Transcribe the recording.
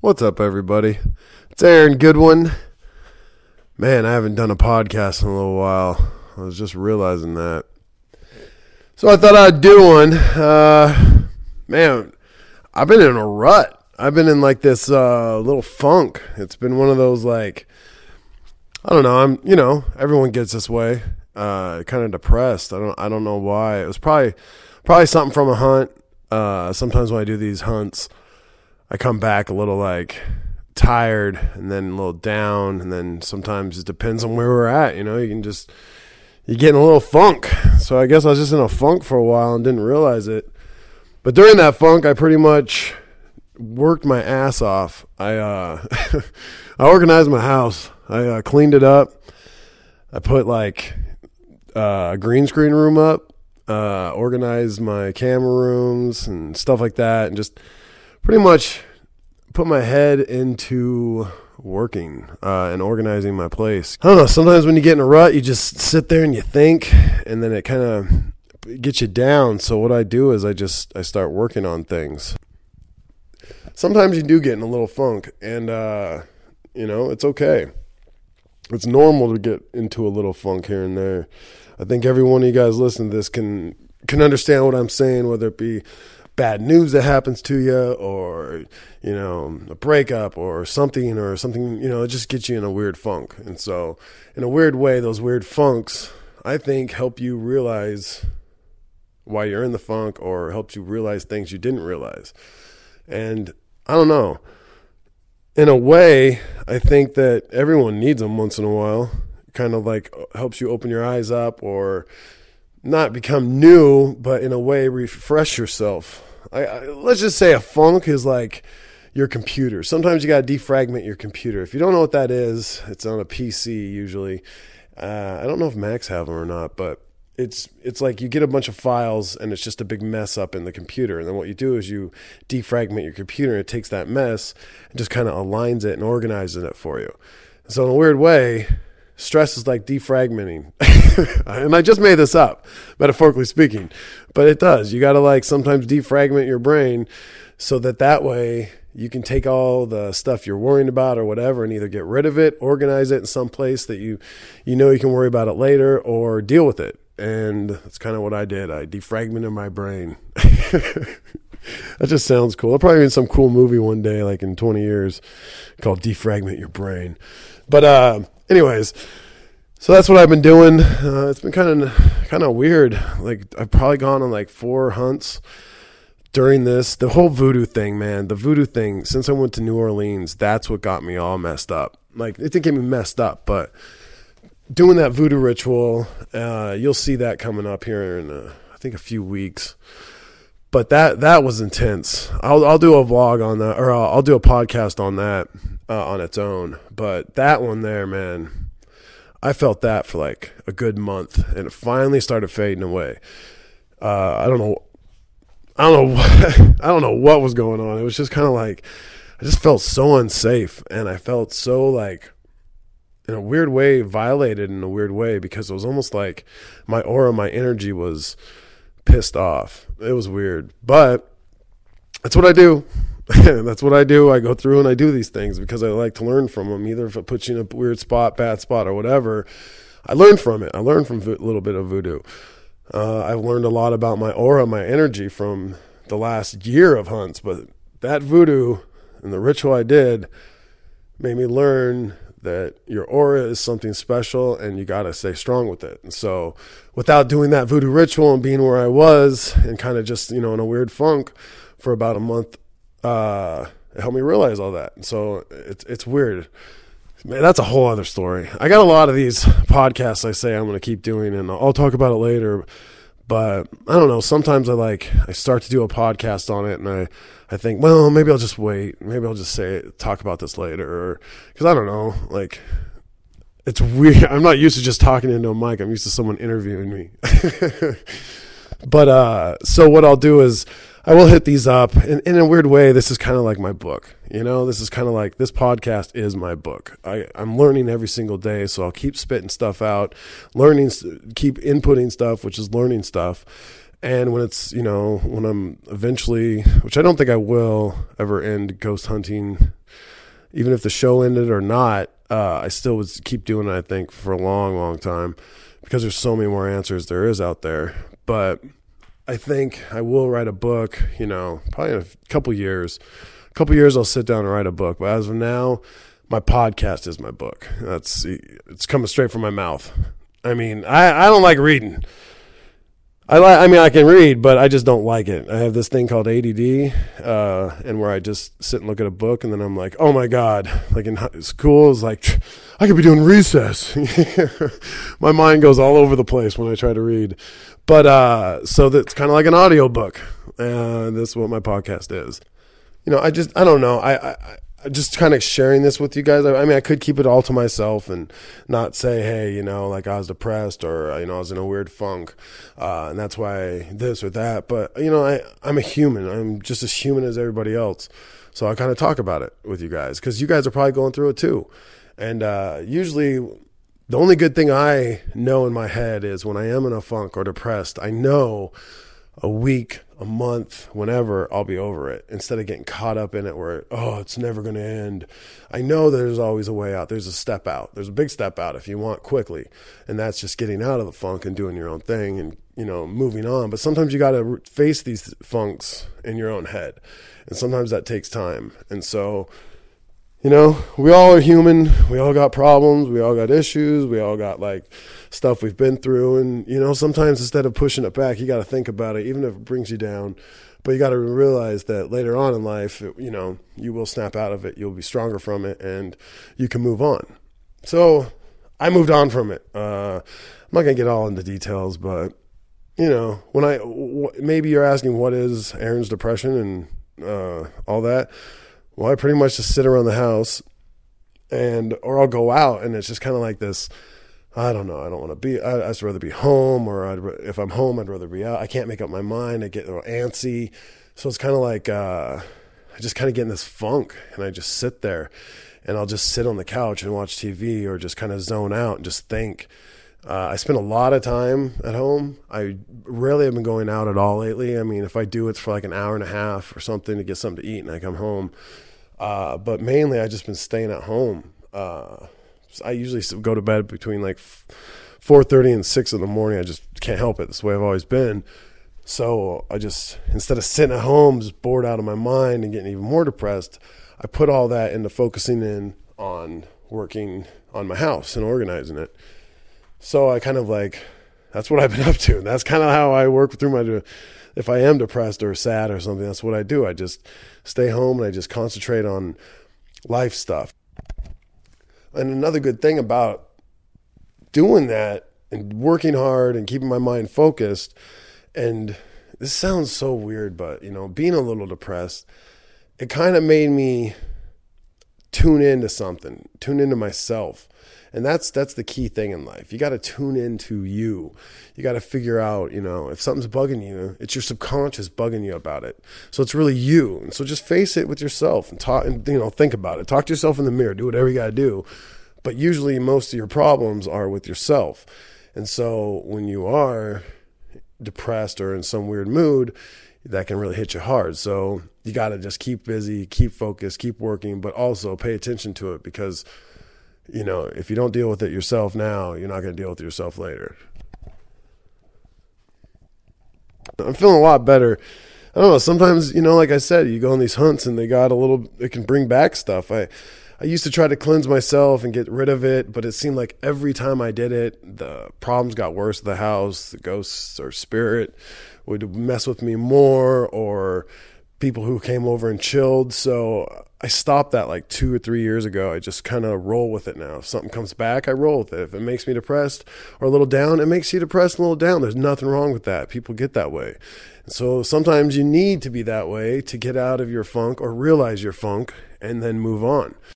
What's up, everybody? It's Aaron Goodwin. Man, I haven't done a podcast in a little while. I was just realizing that. So I thought I'd do one. Man, I've been in a rut. I've been in like this little funk. It's been one of those like, I don't know. Everyone gets this way. Kind of depressed. I don't know why. It was probably something from a hunt. Sometimes when I do these hunts, I come back a little like tired and then a little down, and then sometimes it depends on where we're at. You get in a little funk. So I guess I was just in a funk for a while and didn't realize it. But during that funk, I pretty much worked my ass off. I I organized my house. I cleaned it up. I put like a green screen room up, organized my camera rooms and stuff like that, and just pretty much put my head into working and organizing my place. I don't know, sometimes when you get in a rut, you just sit there and you think, and then it kind of gets you down. So what I do is I start working on things. Sometimes you do get in a little funk, and it's okay. It's normal to get into a little funk here and there. I think every one of you guys listening to this can understand what I'm saying, whether it be bad news that happens to you, or a breakup or something, it just gets you in a weird funk. And so in a weird way, those weird funks, I think, help you realize why you're in the funk, or helps you realize things you didn't realize. And I don't know, in a way, I think that everyone needs them once in a while. Kind of like helps you open your eyes up, or not become new, but in a way refresh yourself. Let's just say a funk is like your computer. Sometimes you got to defragment your computer. If you don't know what that is, it's on a PC usually. I don't know if Macs have them or not, but it's like you get a bunch of files and it's just a big mess up in the computer. And then what you do is you defragment your computer, and it takes that mess and just kind of aligns it and organizes it for you. So in a weird way, stress is like defragmenting. And I just made this up, metaphorically speaking, but it does. You got to like sometimes defragment your brain so that way you can take all the stuff you're worrying about or whatever and either get rid of it, organize it in some place that you can worry about it later, or deal with it. And that's kind of what I did. I defragmented my brain. That just sounds cool. I'll probably be in some cool movie one day, like in 20 years, called Defragment Your Brain. But anyways, so that's what I've been doing. It's been kind of weird. Like, I've probably gone on like 4 hunts during this. The whole voodoo thing, man. The voodoo thing, since I went to New Orleans, that's what got me all messed up. Like, it didn't get me messed up, but doing that voodoo ritual, you'll see that coming up here in I think a few weeks. But that was intense. I'll do a vlog on that, or I'll do a podcast on that on its own. But that one there, man, I felt that for like a good month, and it finally started fading away. I don't know what was going on. It was just kind of like I just felt so unsafe, and I felt so like, in a weird way, violated in a weird way, because it was almost like my aura, my energy was pissed off. It was weird, but that's what I do. That's what I do. I go through and I do these things because I like to learn from them. Either if it puts you in a weird spot, bad spot, or whatever, I learn from it. I learn from a little bit of voodoo. I've learned a lot about my aura, my energy from the last year of hunts, but that voodoo and the ritual I did made me learn that your aura is something special, and you got to stay strong with it. And so without doing that voodoo ritual and being where I was and kind of just, in a weird funk for about a month, it helped me realize all that. And so it's weird. Man, that's a whole other story. I got a lot of these podcasts I say I'm going to keep doing, and I'll talk about it later. But I don't know. Sometimes I start to do a podcast on it, and I think, well, maybe I'll just wait. Maybe I'll just talk about this later, because I don't know. Like, it's weird. I'm not used to just talking into a mic. I'm used to someone interviewing me. But so what I'll do is I will hit these up, and in a weird way, this is kind of like my book. This is kind of like, this podcast is my book. I'm learning every single day, so I'll keep spitting stuff out, keep inputting stuff, which is learning stuff. And when it's, when I'm eventually, which I don't think I will ever end ghost hunting even if the show ended or not, I still would keep doing it, I think, for a long, long time, because there's so many more answers there is out there. But I think I will write a book, probably in a couple years. A couple years I'll sit down and write a book. But as of now, my podcast is my book. It's coming straight from my mouth. I mean, I don't like reading. I can read, but I just don't like it. I have this thing called ADD, and where I just sit and look at a book, and then I'm like, oh my God, like in school, it's like, I could be doing recess. My mind goes all over the place when I try to read. But, so that's kind of like an audio book. That's what my podcast is. I don't know. I just kind of sharing this with you guys. I mean, I could keep it all to myself and not say, hey, like I was depressed or, I was in a weird funk. And that's why this or that. But, I'm a human. I'm just as human as everybody else. So I kind of talk about it with you guys because you guys are probably going through it too. And usually the only good thing I know in my head is when I am in a funk or depressed, I know a week, a month, whenever, I'll be over it, instead of getting caught up in it where, it's never going to end. I know there's always a way out. There's a step out. There's a big step out if you want quickly. And that's just getting out of the funk and doing your own thing and, moving on. But sometimes you got to face these funks in your own head. And sometimes that takes time. And so, we all are human. We all got problems. We all got issues. We all got stuff we've been through. And, sometimes instead of pushing it back, you got to think about it, even if it brings you down. But you got to realize that later on in life, you will snap out of it. You'll be stronger from it and you can move on. So I moved on from it. I'm not going to get all into details, but, maybe you're asking what is Aaron's depression and all that. Well, I pretty much just sit around the house or I'll go out and it's just kind of like this, I don't know. I don't want to be, I'd just rather be home if I'm home, I'd rather be out. I can't make up my mind. I get a little antsy. So it's kind of like, I just kind of get in this funk and I just sit there and I'll just sit on the couch and watch TV or just kind of zone out and just think. I spend a lot of time at home. I rarely have been going out at all lately. I mean, if I do, it's for an hour and a half or something to get something to eat and I come home. But mainly I just been staying at home. I usually go to bed between 4:30 and 6 in the morning. I just can't help it. That's the way I've always been. So I just, instead of sitting at home, just bored out of my mind and getting even more depressed, I put all that into focusing in on working on my house and organizing it. So I kind of that's what I've been up to. And that's kind of how I work through if I am depressed or sad or something, that's what I do. I just stay home and I just concentrate on life stuff. And another good thing about doing that and working hard and keeping my mind focused, and this sounds so weird, but, being a little depressed, it kind of made me tune into something, tune into myself. And that's the key thing in life. You got to tune into you. You got to figure out, if something's bugging you, it's your subconscious bugging you about it. So it's really you. And so just face it with yourself and talk and, think about it. Talk to yourself in the mirror. Do whatever you got to do. But usually most of your problems are with yourself. And so when you are depressed or in some weird mood, that can really hit you hard. So you got to just keep busy, keep focused, keep working, but also pay attention to it because if you don't deal with it yourself now, you're not going to deal with it yourself later. I'm feeling a lot better. I don't know. Sometimes, like I said, you go on these hunts and it can bring back stuff. I used to try to cleanse myself and get rid of it, but it seemed like every time I did it, the problems got worse at the house. The ghosts or spirit would mess with me more, or people who came over and chilled. So I stopped that 2 or 3 years ago. I just kind of roll with it now. If something comes back, I roll with it. If it makes me depressed or a little down, it makes you depressed and a little down. There's nothing wrong with that. People get that way. And so sometimes you need to be that way to get out of your funk or realize your funk and then move on.